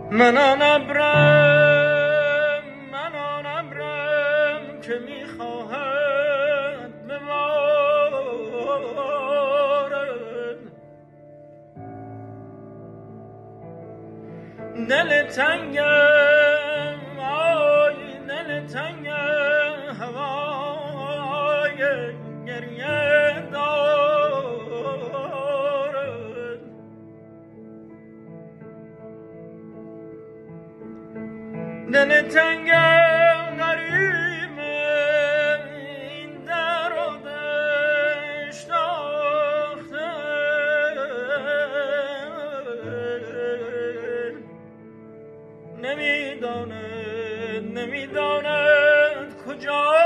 من آن ابرم که میخواهد ببارد، دل تنگم آی دل تنگم هوای گریه دارد، دل تنگم غریب این در و دشت آخته، نمیداند کجا